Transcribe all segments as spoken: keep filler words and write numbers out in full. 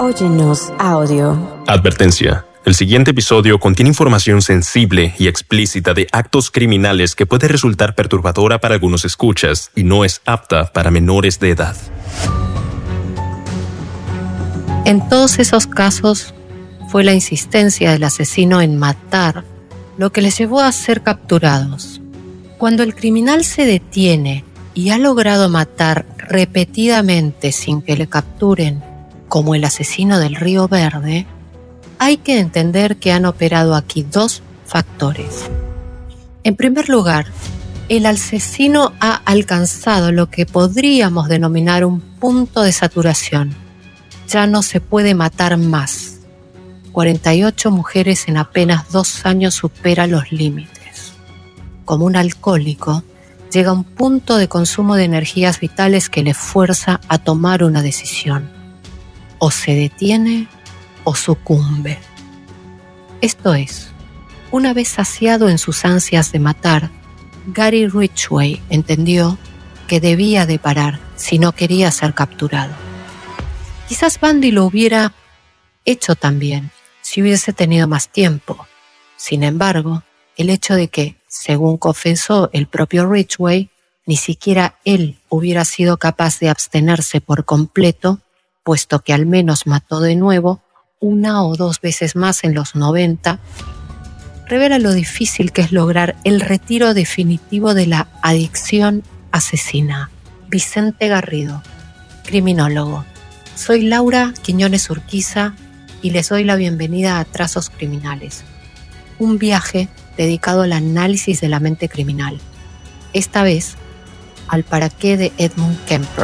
Óyenos audio. Advertencia. El siguiente episodio contiene información sensible y explícita de actos criminales que puede resultar perturbadora para algunos escuchas y no es apta para menores de edad. En todos esos casos, fue la insistencia del asesino en matar lo que les llevó a ser capturados. Cuando el criminal se detiene y ha logrado matar repetidamente sin que le capturen, como el asesino del Río Verde, hay que entender que han operado aquí dos factores. En primer lugar, el asesino ha alcanzado lo que podríamos denominar un punto de saturación. Ya no se puede matar más. cuarenta y ocho mujeres en apenas dos años supera los límites. Como un alcohólico, llega a un punto de consumo de energías vitales que le fuerza a tomar una decisión. O se detiene o sucumbe. Esto es, una vez saciado en sus ansias de matar, Gary Ridgway entendió que debía de parar si no quería ser capturado. Quizás Bundy lo hubiera hecho también si hubiese tenido más tiempo. Sin embargo, el hecho de que, según confesó el propio Ridgway, ni siquiera él hubiera sido capaz de abstenerse por completo, puesto que al menos mató de nuevo una o dos veces más en los noventa, revela lo difícil que es lograr el retiro definitivo de la adicción asesina. Vicente Garrido, criminólogo. Soy Laura Quiñones Urquiza y les doy la bienvenida a Trazos Criminales, un viaje dedicado al análisis de la mente criminal, esta vez al para qué de Edmund Kemper.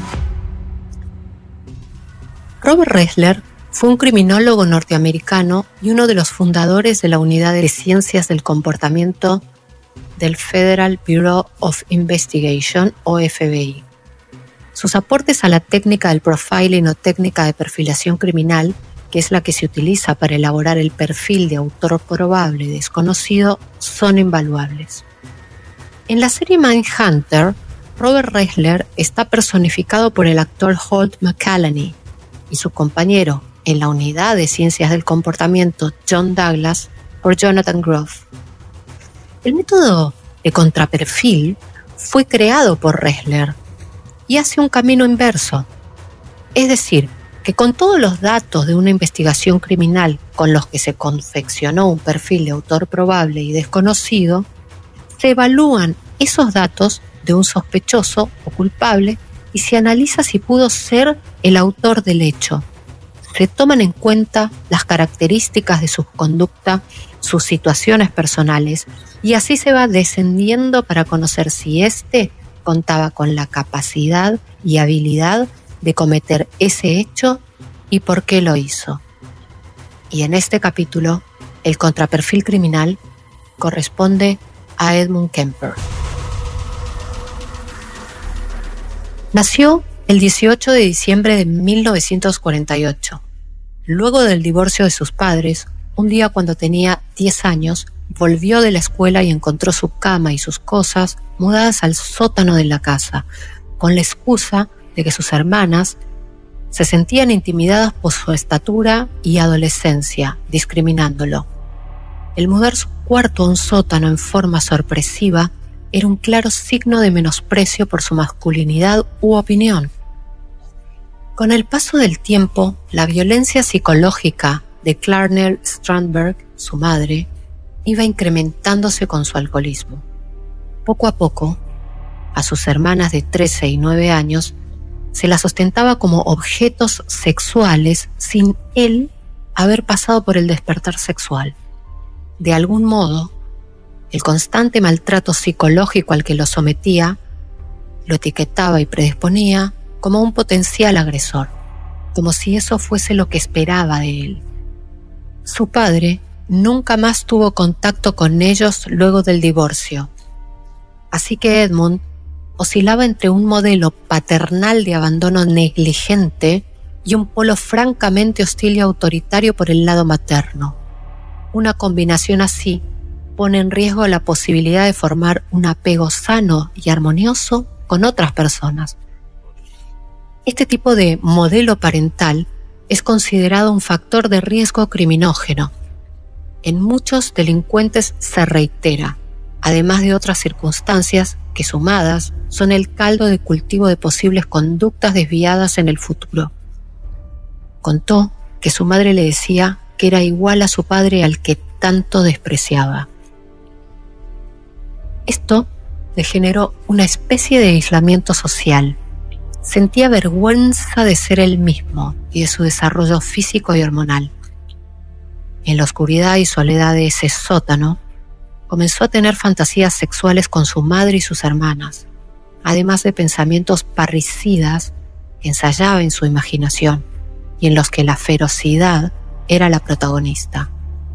Robert Ressler fue un criminólogo norteamericano y uno de los fundadores de la Unidad de Ciencias del Comportamiento del Federal Bureau of Investigation, o F B I. Sus aportes a la técnica del profiling o técnica de perfilación criminal, que es la que se utiliza para elaborar el perfil de autor probable y desconocido, son invaluables. En la serie Mindhunter, Robert Ressler está personificado por el actor Holt McCallany, y su compañero en la Unidad de Ciencias del Comportamiento, John Douglas, por Jonathan Groff. El método de contraperfil fue creado por Ressler y hace un camino inverso. Es decir, que con todos los datos de una investigación criminal con los que se confeccionó un perfil de autor probable y desconocido, se evalúan esos datos de un sospechoso o culpable y se analiza si pudo ser el autor del hecho. Se toman en cuenta las características de su conducta, sus situaciones personales, y así se va descendiendo para conocer si éste contaba con la capacidad y habilidad de cometer ese hecho y por qué lo hizo. Y en este capítulo, el contraperfil criminal corresponde a Edmund Kemper. Nació el dieciocho de diciembre de mil novecientos cuarenta y ocho. Luego del divorcio de sus padres, un día cuando tenía diez años, volvió de la escuela y encontró su cama y sus cosas mudadas al sótano de la casa, con la excusa de que sus hermanas se sentían intimidadas por su estatura y adolescencia, discriminándolo. El mudar su cuarto a un sótano en forma sorpresiva era un claro signo de menosprecio por su masculinidad u opinión. Con el paso del tiempo, la violencia psicológica de Clarnell Strandberg, su madre, iba incrementándose con su alcoholismo. Poco a poco, a sus hermanas de trece y nueve años, se las ostentaba como objetos sexuales sin él haber pasado por el despertar sexual. De algún modo, el constante maltrato psicológico al que lo sometía lo etiquetaba y predisponía como un potencial agresor, como si eso fuese lo que esperaba de él. Su padre nunca más tuvo contacto con ellos luego del divorcio, así que Edmund oscilaba entre un modelo paternal de abandono negligente y un polo francamente hostil y autoritario por el lado materno. Una combinación así pone en riesgo la posibilidad de formar un apego sano y armonioso con otras personas. Este tipo de modelo parental es considerado un factor de riesgo criminógeno. En muchos delincuentes se reitera, además de otras circunstancias que, sumadas, son el caldo de cultivo de posibles conductas desviadas en el futuro. Contó que su madre le decía que era igual a su padre al que tanto despreciaba. Esto le generó una especie de aislamiento social. Sentía vergüenza de ser él mismo y de su desarrollo físico y hormonal. En la oscuridad y soledad de ese sótano, comenzó a tener fantasías sexuales con su madre y sus hermanas, además de pensamientos parricidas que ensayaba en su imaginación y en los que la ferocidad era la protagonista.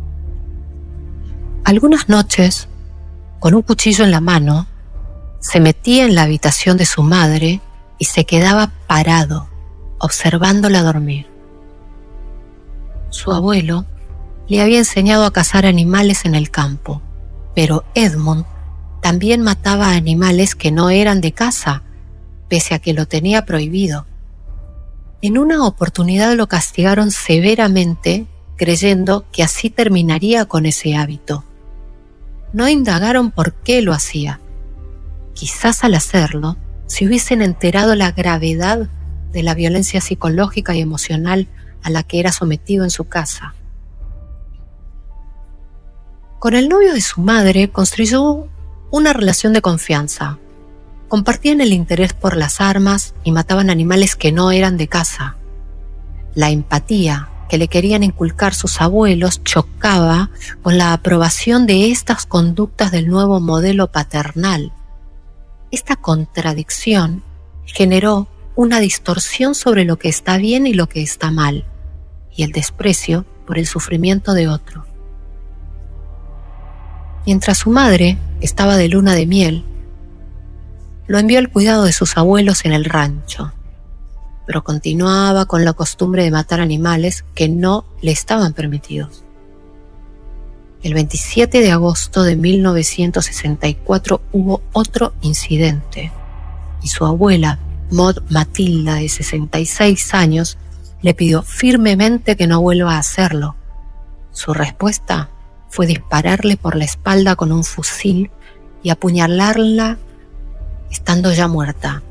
Algunas noches, con un cuchillo en la mano, se metía en la habitación de su madre y se quedaba parado, observándola dormir. Su abuelo le había enseñado a cazar animales en el campo, pero Edmund también mataba animales que no eran de caza, pese a que lo tenía prohibido. En una oportunidad lo castigaron severamente, creyendo que así terminaría con ese hábito. No indagaron por qué lo hacía. Quizás al hacerlo, se hubiesen enterado la gravedad de la violencia psicológica y emocional a la que era sometido en su casa. Con el novio de su madre construyó una relación de confianza. Compartían el interés por las armas y mataban animales que no eran de caza. La empatía que le querían inculcar sus abuelos chocaba con la aprobación de estas conductas del nuevo modelo paternal. Esta contradicción generó una distorsión sobre lo que está bien y lo que está mal, y el desprecio por el sufrimiento de otro. Mientras su madre estaba de luna de miel, lo envió al cuidado de sus abuelos en el rancho, pero continuaba con la costumbre de matar animales que no le estaban permitidos. El veintisiete de agosto de mil novecientos sesenta y cuatro hubo otro incidente y su abuela, Maud Matilda, de sesenta y seis años, le pidió firmemente que no vuelva a hacerlo. Su respuesta fue dispararle por la espalda con un fusil y apuñalarla estando ya muerta.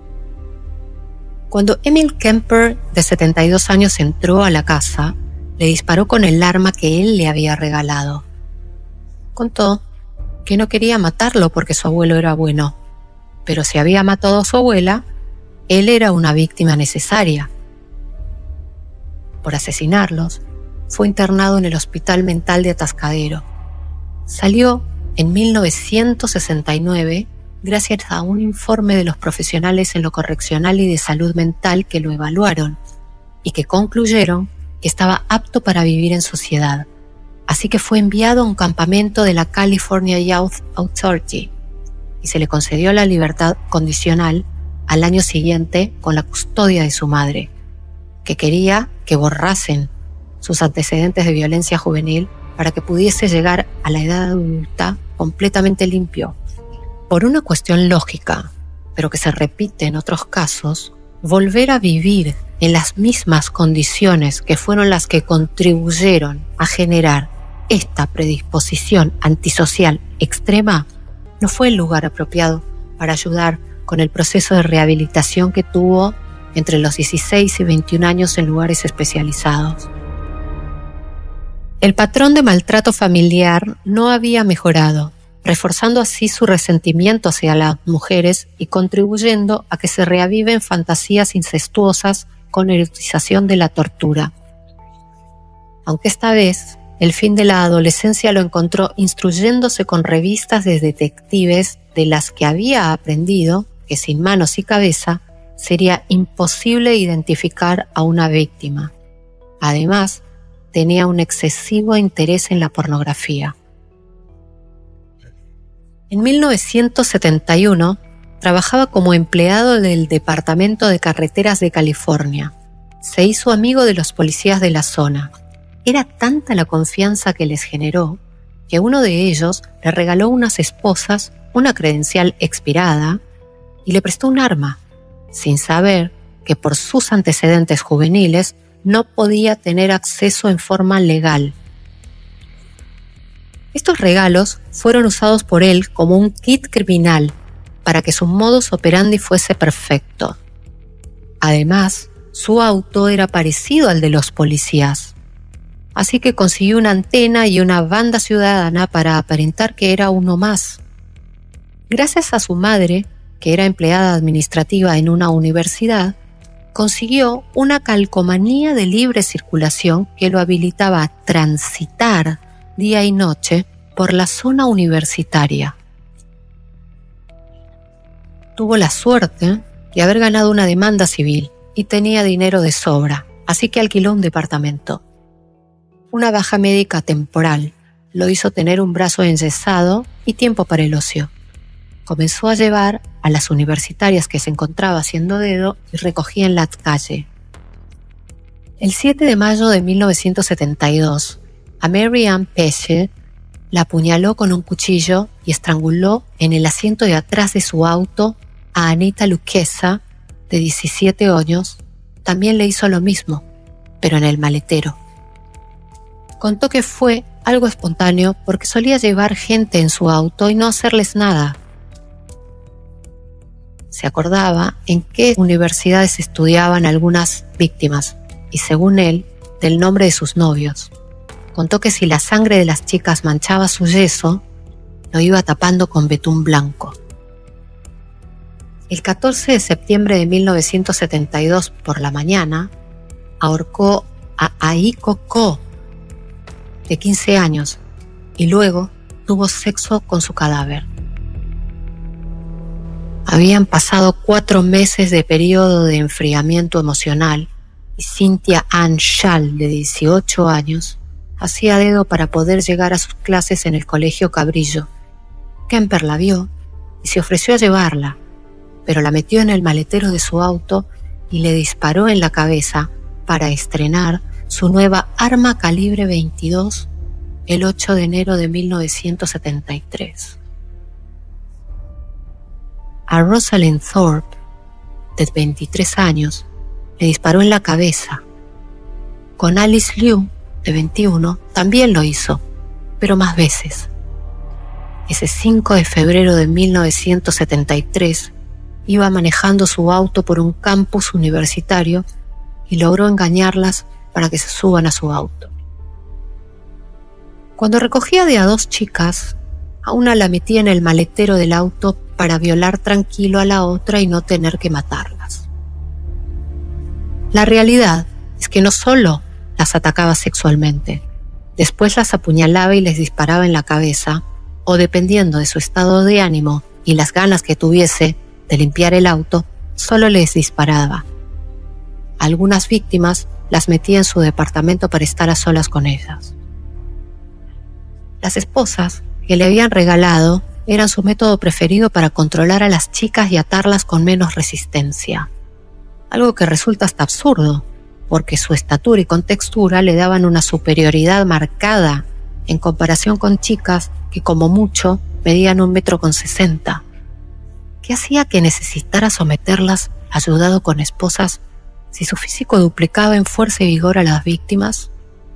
Cuando Emil Kemper, de setenta y dos años, entró a la casa, le disparó con el arma que él le había regalado. Contó que no quería matarlo porque su abuelo era bueno, pero si había matado a su abuela, él era una víctima necesaria. Por asesinarlos, fue internado en el Hospital Mental de Atascadero. Salió en mil novecientos sesenta y nueve gracias a un informe de los profesionales en lo correccional y de salud mental que lo evaluaron y que concluyeron que estaba apto para vivir en sociedad. Así que fue enviado a un campamento de la California Youth Authority y se le concedió la libertad condicional al año siguiente con la custodia de su madre, que quería que borrasen sus antecedentes de violencia juvenil para que pudiese llegar a la edad adulta completamente limpio. Por una cuestión lógica, pero que se repite en otros casos, volver a vivir en las mismas condiciones que fueron las que contribuyeron a generar esta predisposición antisocial extrema no fue el lugar apropiado para ayudar con el proceso de rehabilitación que tuvo entre los dieciséis y veintiún años en lugares especializados. El patrón de maltrato familiar no había mejorado, reforzando así su resentimiento hacia las mujeres y contribuyendo a que se reaviven fantasías incestuosas con erotización de la tortura. Aunque esta vez el fin de la adolescencia lo encontró instruyéndose con revistas de detectives de las que había aprendido que sin manos y cabeza sería imposible identificar a una víctima. Además, tenía un excesivo interés en la pornografía. En mil novecientos setenta y uno trabajaba como empleado del Departamento de Carreteras de California. Se hizo amigo de los policías de la zona. Era tanta la confianza que les generó que uno de ellos le regaló unas esposas una credencial expirada y le prestó un arma, sin saber que por sus antecedentes juveniles no podía tener acceso en forma legal. Estos regalos fueron usados por él como un kit criminal para que su modus operandi fuese perfecto. Además, su auto era parecido al de los policías, así que consiguió una antena y una banda ciudadana para aparentar que era uno más. Gracias a su madre, que era empleada administrativa en una universidad, consiguió una calcomanía de libre circulación que lo habilitaba a transitar día y noche por la zona universitaria. Tuvo la suerte de haber ganado una demanda civil y tenía dinero de sobra, así que alquiló un departamento. Una baja médica temporal lo hizo tener un brazo enyesado y tiempo para el ocio. Comenzó a llevar a las universitarias que se encontraba haciendo dedo y recogía en la calle. El siete de mayo de mil novecientos setenta y dos, a Mary Ann Pesce la apuñaló con un cuchillo y estranguló en el asiento de atrás de su auto a Anita Luchesa, de diecisiete años. También le hizo lo mismo, pero en el maletero. Contó que fue algo espontáneo porque solía llevar gente en su auto y no hacerles nada. Se acordaba en qué universidades estudiaban algunas víctimas y, según él, del nombre de sus novios. Contó que si la sangre de las chicas manchaba su yeso, lo iba tapando con betún blanco. El catorce de septiembre de mil novecientos setenta y dos, por la mañana, ahorcó a Aiko Ko, de quince años, y luego tuvo sexo con su cadáver. Habían pasado cuatro meses de periodo de enfriamiento emocional y Cynthia Ann Schall, de dieciocho años, hacía dedo para poder llegar a sus clases en el colegio Cabrillo. Kemper la vio y se ofreció a llevarla, pero la metió en el maletero de su auto y le disparó en la cabeza para estrenar su nueva arma calibre veintidós el ocho de enero de mil novecientos setenta y tres. A Rosalind Thorpe, de veintitrés años, le disparó en la cabeza. Con Alice Liu, de veintiuno, también lo hizo, pero más veces. Ese cinco de febrero de mil novecientos setenta y tres, iba manejando su auto por un campus universitario y logró engañarlas para que se suban a su auto. Cuando recogía de a dos chicas, a una la metía en el maletero del auto para violar tranquilo a la otra y no tener que matarlas. La realidad es que no solo las atacaba sexualmente, después las apuñalaba y les disparaba en la cabeza, o dependiendo de su estado de ánimo y las ganas que tuviese de limpiar el auto, solo les disparaba. Algunas víctimas las metía en su departamento para estar a solas con ellas. Las esposas que le habían regalado eran su método preferido para controlar a las chicas y atarlas con menos resistencia. Algo que resulta hasta absurdo, porque su estatura y contextura le daban una superioridad marcada en comparación con chicas que como mucho medían un metro con sesenta. ¿Qué hacía que necesitara someterlas ayudado con esposas si su físico duplicaba en fuerza y vigor a las víctimas?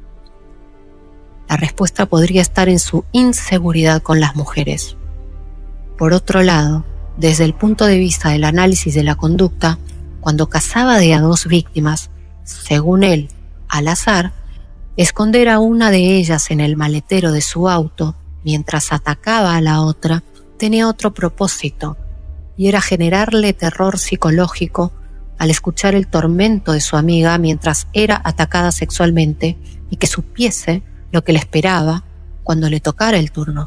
La respuesta podría estar en su inseguridad con las mujeres. Por otro lado, desde el punto de vista del análisis de la conducta, cuando cazaba de a dos víctimas, según él, al azar, esconder a una de ellas en el maletero de su auto mientras atacaba a la otra tenía otro propósito, y era generarle terror psicológico al escuchar el tormento de su amiga mientras era atacada sexualmente y que supiese lo que le esperaba cuando le tocara el turno.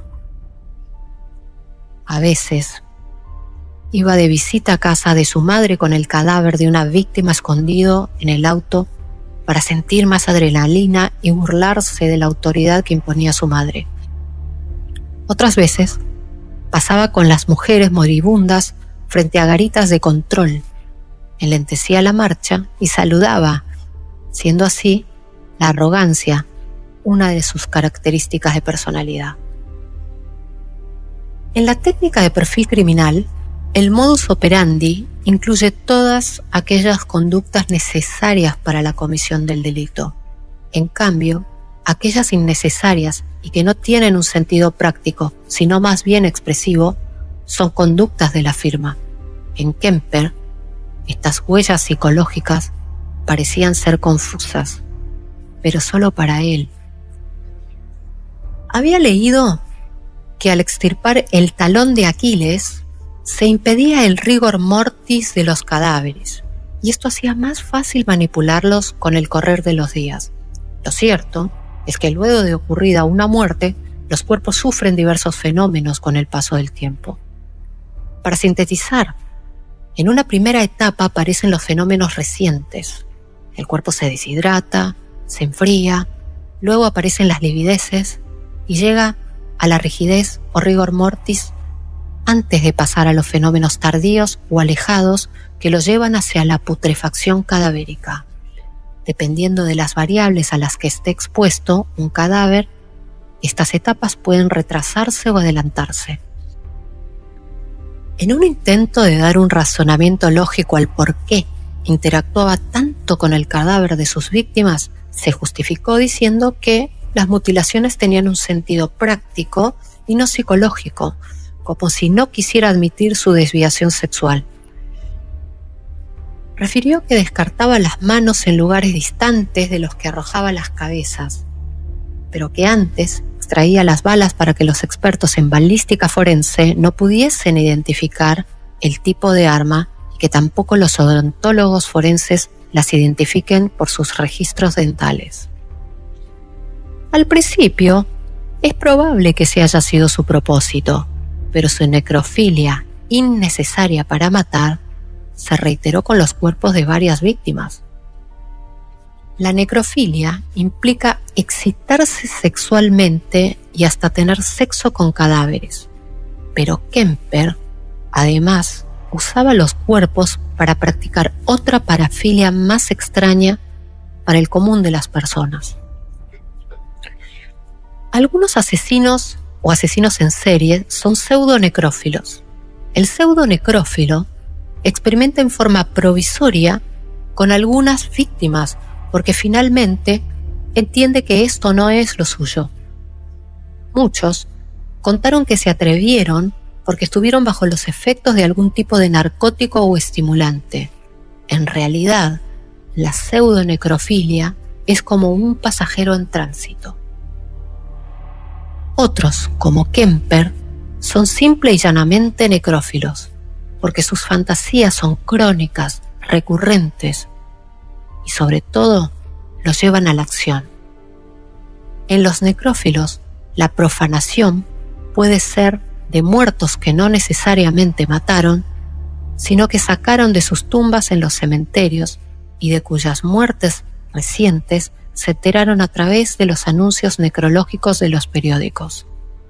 A veces, iba de visita a casa de su madre con el cadáver de una víctima escondido en el auto para sentir más adrenalina y burlarse de la autoridad que imponía su madre. Otras veces, pasaba con las mujeres moribundas frente a garitas de control, enlentecía la marcha y saludaba, siendo así la arrogancia una de sus características de personalidad. En la técnica de perfil criminal, El modus operandi incluye todas aquellas conductas necesarias para la comisión del delito. En cambio, aquellas innecesarias y que no tienen un sentido práctico, sino más bien expresivo, son conductas de la firma. En Kemper, estas huellas psicológicas parecían ser confusas, pero solo para él. Había leído que al extirpar el talón de Aquiles, se impedía el rigor mortis de los cadáveres, y esto hacía más fácil manipularlos con el correr de los días. Lo cierto es que luego de ocurrida una muerte, los cuerpos sufren diversos fenómenos con el paso del tiempo. Para sintetizar, en una primera etapa aparecen los fenómenos recientes. El cuerpo se deshidrata, se enfría, luego aparecen las livideces y llega a la rigidez o rigor mortis antes de pasar a los fenómenos tardíos o alejados que lo llevan hacia la putrefacción cadavérica. Dependiendo de las variables a las que esté expuesto un cadáver, estas etapas pueden retrasarse o adelantarse. En un intento de dar un razonamiento lógico al por qué interactuaba tanto con el cadáver de sus víctimas, se justificó diciendo que las mutilaciones tenían un sentido práctico y no psicológico, como si no quisiera admitir su desviación sexual. Refirió que descartaba las manos en lugares distantes de los que arrojaba las cabezas, pero que antes extraía las balas para que los expertos en balística forense no pudiesen identificar el tipo de arma y que tampoco los odontólogos forenses las identifiquen por sus registros dentales. Al principio, es probable que ese haya sido su propósito, pero su necrofilia innecesaria para matar se reiteró con los cuerpos de varias víctimas. La necrofilia implica excitarse sexualmente y hasta tener sexo con cadáveres, pero Kemper, además, usaba los cuerpos para practicar otra parafilia más extraña para el común de las personas. Algunos asesinos o asesinos en serie son pseudonecrófilos. El pseudonecrófilo experimenta en forma provisoria con algunas víctimas porque finalmente entiende que esto no es lo suyo. Muchos contaron que se atrevieron porque estuvieron bajo los efectos de algún tipo de narcótico o estimulante. En realidad, la pseudonecrofilia es como un pasajero en tránsito. Otros, como Kemper, son simple y llanamente necrófilos, porque sus fantasías son crónicas, recurrentes y sobre todo los llevan a la acción. En los necrófilos, la profanación puede ser de muertos que no necesariamente mataron, sino que sacaron de sus tumbas en los cementerios y de cuyas muertes recientes se enteraron a través de los anuncios necrológicos de los periódicos.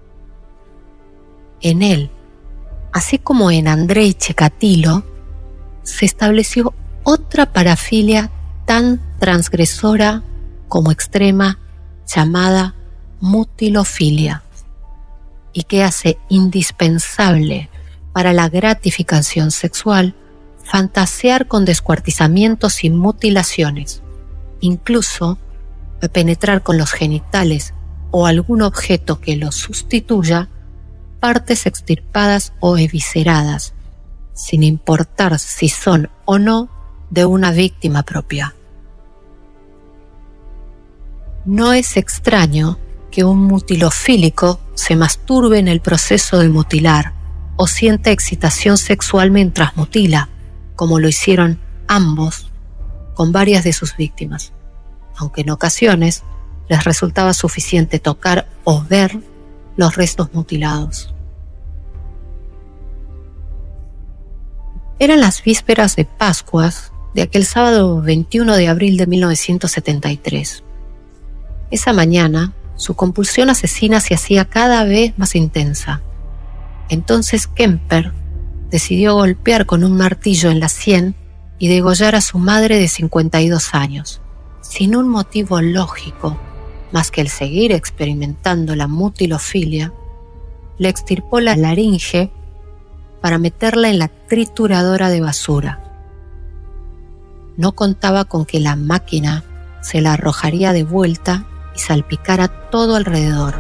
En él, así como en Andrei Chikatilo, se estableció otra parafilia tan transgresora como extrema llamada mutilofilia y que hace indispensable para la gratificación sexual fantasear con descuartizamientos y mutilaciones, incluso a penetrar con los genitales o algún objeto que los sustituya partes extirpadas o evisceradas, sin importar si son o no de una víctima propia. No es extraño que un mutilofílico se masturbe en el proceso de mutilar o sienta excitación sexual mientras mutila, como lo hicieron ambos con varias de sus víctimas, aunque en ocasiones les resultaba suficiente tocar o ver los restos mutilados. Eran las vísperas de Pascuas de aquel sábado veintiuno de abril de mil novecientos setenta y tres. Esa mañana, su compulsión asesina se hacía cada vez más intensa. Entonces Kemper decidió golpear con un martillo en la sien y degollar a su madre de cincuenta y dos años, sin un motivo lógico más que el seguir experimentando la mutilofilia. Le extirpó la laringe para meterla en la trituradora de basura. No contaba con que la máquina se la arrojaría de vuelta y salpicara todo alrededor.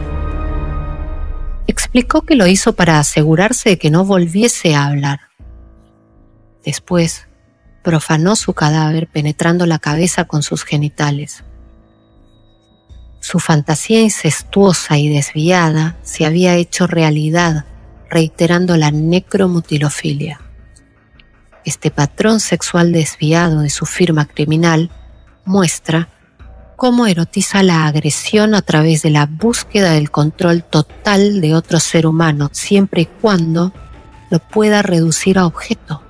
Explicó que lo hizo para asegurarse de que no volviese a hablar. Después, profanó su cadáver penetrando la cabeza con sus genitales. Su fantasía incestuosa y desviada se había hecho realidad, reiterando la necromutilofilia. Este patrón sexual desviado de su firma criminal muestra cómo erotiza la agresión a través de la búsqueda del control total de otro ser humano, siempre y cuando lo pueda reducir a objeto.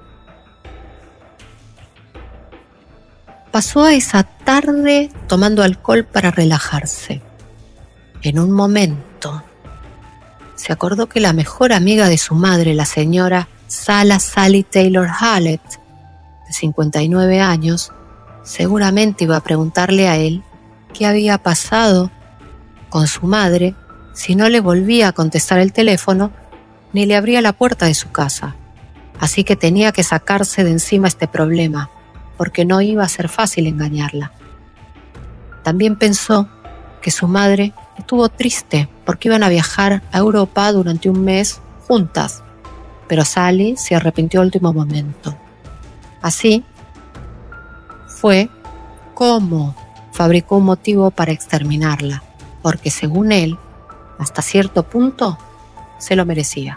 Pasó a esa tarde tomando alcohol para relajarse. En un momento, se acordó que la mejor amiga de su madre, la señora Sala Sally Taylor Hallett, de cincuenta y nueve años, seguramente iba a preguntarle a él qué había pasado con su madre si no le volvía a contestar el teléfono ni le abría la puerta de su casa. Así que tenía que sacarse de encima este problema, porque no iba a ser fácil engañarla. También pensó que su madre estuvo triste porque iban a viajar a Europa durante un mes juntas, pero Sally se arrepintió al último momento. Así fue como fabricó un motivo para exterminarla, porque según él, hasta cierto punto, se lo merecía.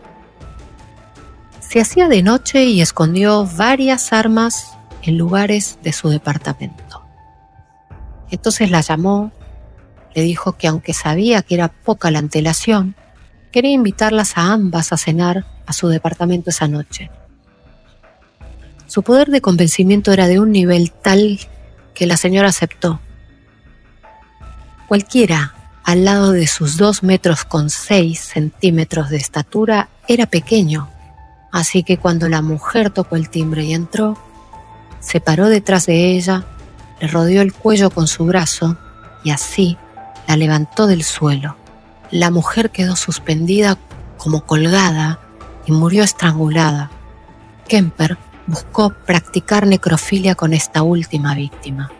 Se hacía de noche y escondió varias armas en lugares de su departamento. Entonces la llamó, le dijo que aunque sabía que era poca la antelación, quería invitarlas a ambas a cenar a su departamento esa noche. Su poder de convencimiento era de un nivel tal que la señora aceptó. Cualquiera al lado de sus dos metros con seis centímetros de estatura era pequeño, así que cuando la mujer tocó el timbre y entró, se paró detrás de ella, le rodeó el cuello con su brazo y así la levantó del suelo. La mujer quedó suspendida como colgada y murió estrangulada. Kemper buscó practicar necrofilia con esta última víctima.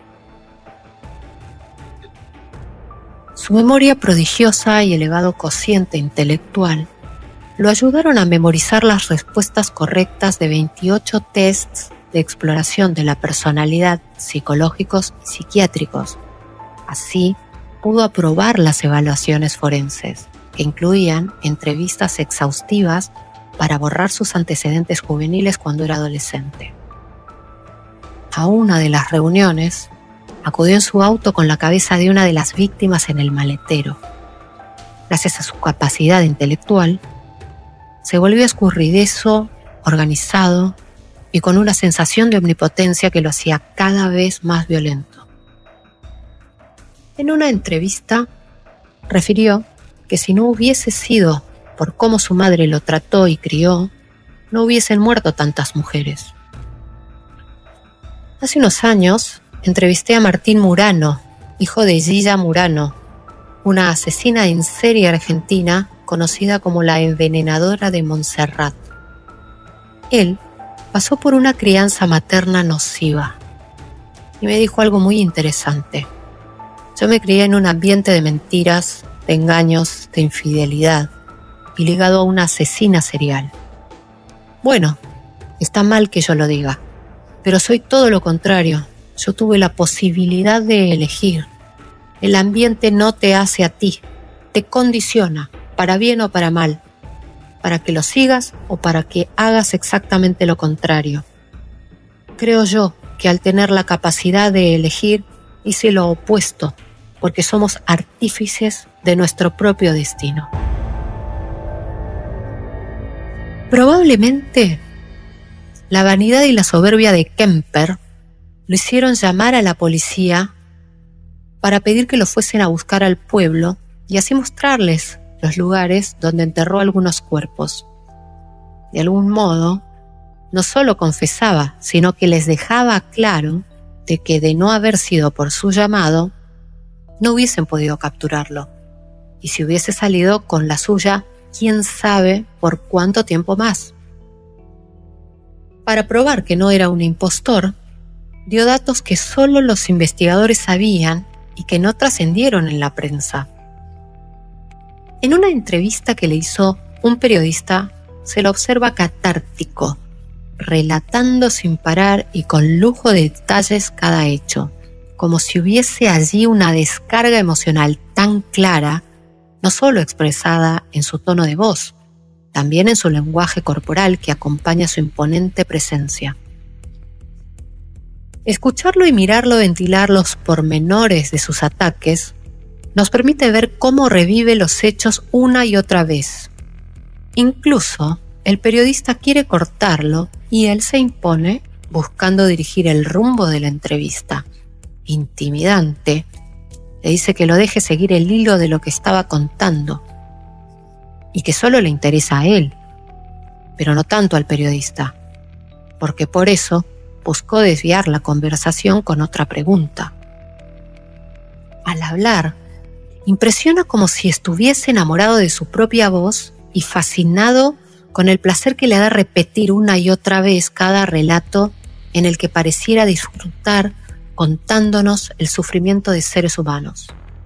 Su memoria prodigiosa y elevado cociente intelectual lo ayudaron a memorizar las respuestas correctas de veintiocho tests de exploración de la personalidad psicológicos y psiquiátricos. Así, pudo aprobar las evaluaciones forenses, que incluían entrevistas exhaustivas para borrar sus antecedentes juveniles cuando era adolescente. A una de las reuniones, acudió en su auto con la cabeza de una de las víctimas en el maletero. Gracias a su capacidad intelectual, se volvió escurridizo, organizado y con una sensación de omnipotencia que lo hacía cada vez más violento. En una entrevista, refirió que si no hubiese sido por cómo su madre lo trató y crió, no hubiesen muerto tantas mujeres. Hace unos años, entrevisté a Martín Murano, hijo de Gilla Murano, una asesina en serie argentina conocida como la envenenadora de Montserrat. Él pasó por una crianza materna nociva y me dijo algo muy interesante. Yo me crié en un ambiente de mentiras, de engaños, de infidelidad y ligado a una asesina serial. Bueno, está mal que yo lo diga, pero soy todo lo contrario. Yo tuve la posibilidad de elegir. El ambiente no te hace a ti, te condiciona, para bien o para mal, para que lo sigas o para que hagas exactamente lo contrario. Creo yo que al tener la capacidad de elegir, hice lo opuesto, porque somos artífices de nuestro propio destino. Probablemente, la vanidad y la soberbia de Kemper lo hicieron llamar a la policía para pedir que lo fuesen a buscar al pueblo y así mostrarles los lugares donde enterró algunos cuerpos. De algún modo, no solo confesaba, sino que les dejaba claro de que de no haber sido por su llamado, no hubiesen podido capturarlo. Y si hubiese salido con la suya, quién sabe por cuánto tiempo más. Para probar que no era un impostor, dio datos que solo los investigadores sabían y que no trascendieron en la prensa. En una entrevista que le hizo un periodista, se lo observa catártico, relatando sin parar y con lujo de detalles cada hecho, como si hubiese allí una descarga emocional tan clara, no solo expresada en su tono de voz, también en su lenguaje corporal que acompaña su imponente presencia. Escucharlo y mirarlo ventilar los pormenores de sus ataques nos permite ver cómo revive los hechos una y otra vez. Incluso, el periodista quiere cortarlo y él se impone buscando dirigir el rumbo de la entrevista. Intimidante, le dice que lo deje seguir el hilo de lo que estaba contando y que solo le interesa a él, pero no tanto al periodista, porque por eso buscó desviar la conversación con otra pregunta. Al hablar, impresiona como si estuviese enamorado de su propia voz y fascinado con el placer que le da repetir una y otra vez cada relato en el que pareciera disfrutar contándonos el sufrimiento de seres humanos.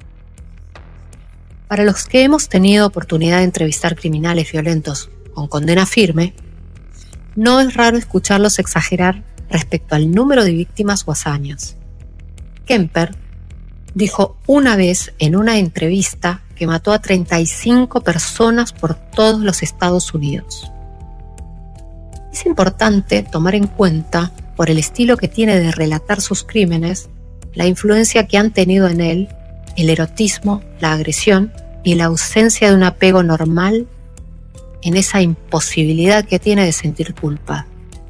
Para los que hemos tenido oportunidad de entrevistar criminales violentos con condena firme, no es raro escucharlos exagerar respecto al número de víctimas o hazañas. Kemper dijo una vez en una entrevista que mató a treinta y cinco personas por todos los Estados Unidos. Es importante tomar en cuenta, por el estilo que tiene de relatar sus crímenes, la influencia que han tenido en él el erotismo, la agresión y la ausencia de un apego normal en esa imposibilidad que tiene de sentir culpa.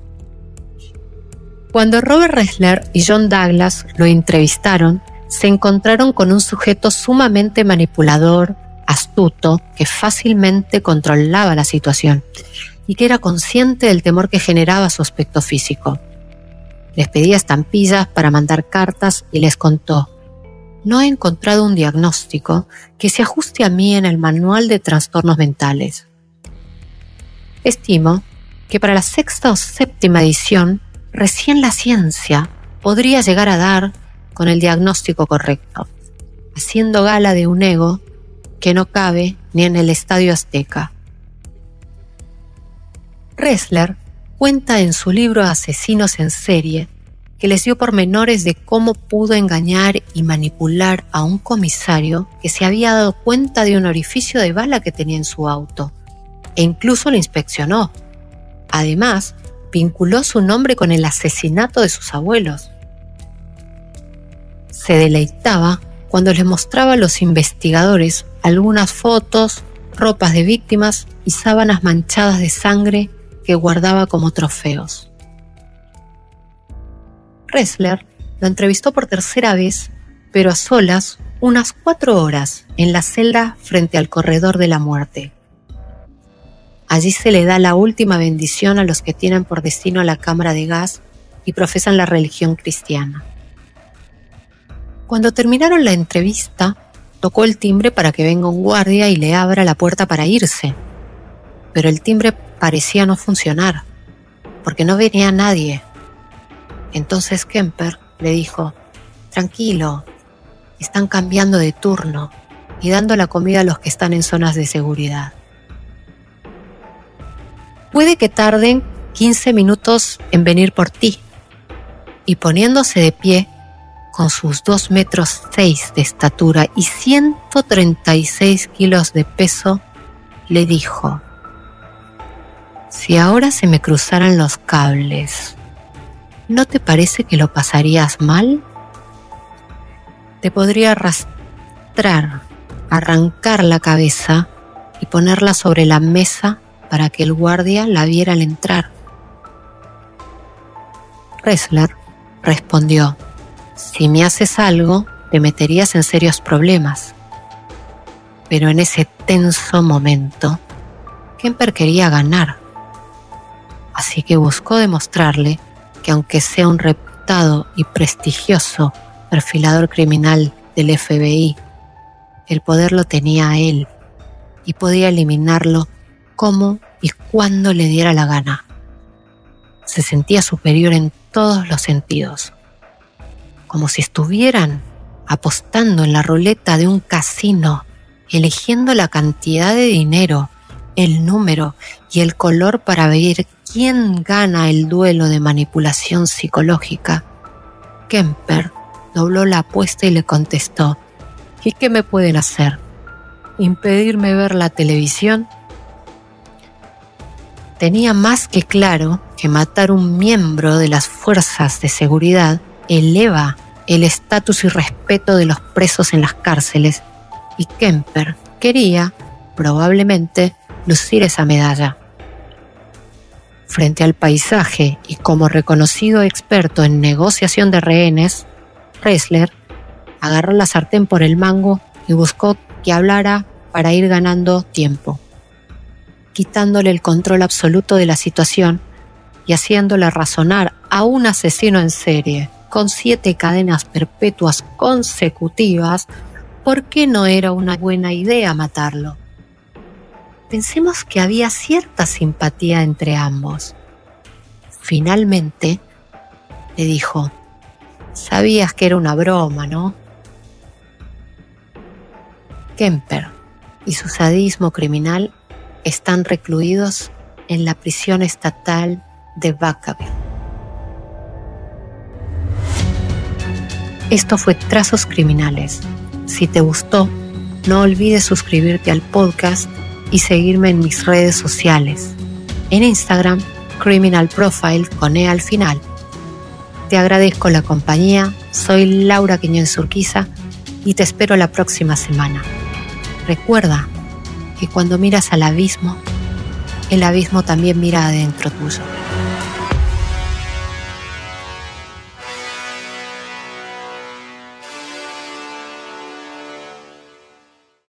Cuando Robert Ressler y John Douglas lo entrevistaron, se encontraron con un sujeto sumamente manipulador, astuto, que fácilmente controlaba la situación y que era consciente del temor que generaba su aspecto físico. Les pedía estampillas para mandar cartas y les contó: no he encontrado un diagnóstico que se ajuste a mí en el manual de trastornos mentales. Estimo que para la sexta o séptima edición, recién la ciencia podría llegar a dar con el diagnóstico correcto, haciendo gala de un ego que no cabe ni en el Estadio Azteca. Ressler cuenta en su libro Asesinos en serie que les dio pormenores de cómo pudo engañar y manipular a un comisario que se había dado cuenta de un orificio de bala que tenía en su auto, e incluso lo inspeccionó. Además, vinculó su nombre con el asesinato de sus abuelos. Se deleitaba cuando les mostraba a los investigadores algunas fotos, ropas de víctimas y sábanas manchadas de sangre que guardaba como trofeos. Ressler lo entrevistó por tercera vez, pero a solas, unas cuatro horas en la celda frente al corredor de la muerte. Allí se le da la última bendición a los que tienen por destino la cámara de gas y profesan la religión cristiana. Cuando terminaron la entrevista, tocó el timbre para que venga un guardia y le abra la puerta para irse. Pero el timbre parecía no funcionar, porque no venía nadie. Entonces Kemper le dijo: tranquilo, están cambiando de turno y dando la comida a los que están en zonas de seguridad. Puede que tarden quince minutos en venir por ti. Y poniéndose de pie, con sus dos metros seis de estatura y ciento treinta y seis kilos de peso, le dijo: si ahora se me cruzaran los cables, ¿no te parece que lo pasarías mal? Te podría arrastrar, arrancar la cabeza y ponerla sobre la mesa para que el guardia la viera al entrar. Ressler respondió: si me haces algo, te meterías en serios problemas. Pero en ese tenso momento, Kemper quería ganar. Así que buscó demostrarle que aunque sea un reputado y prestigioso perfilador criminal del F B I, el poder lo tenía a él, y podía eliminarlo como y cuando le diera la gana. Se sentía superior en todos los sentidos, como si estuvieran apostando en la ruleta de un casino, eligiendo la cantidad de dinero, el número y el color para ver quién gana el duelo de manipulación psicológica. Kemper dobló la apuesta y le contestó: ¿y qué me pueden hacer? ¿Impedirme ver la televisión? Tenía más que claro que matar un miembro de las fuerzas de seguridad eleva el estatus y respeto de los presos en las cárceles, y Kemper quería, probablemente, lucir esa medalla. Frente al paisaje y como reconocido experto en negociación de rehenes, Ressler agarró la sartén por el mango y buscó que hablara para ir ganando tiempo, quitándole el control absoluto de la situación y haciéndole razonar a un asesino en serie con siete cadenas perpetuas consecutivas por qué no era una buena idea matarlo. Pensemos que había cierta simpatía entre ambos. Finalmente, le dijo: sabías que era una broma, ¿no? Kemper y su sadismo criminal están recluidos en la prisión estatal de Vacaville. Esto fue Trazos Criminales. Si te gustó, no olvides suscribirte al podcast y seguirme en mis redes sociales. En Instagram, Criminal Profile con E al final. Te agradezco la compañía, soy Laura Quiñones Urquiza y te espero la próxima semana. Recuerda que cuando miras al abismo, el abismo también mira adentro tuyo.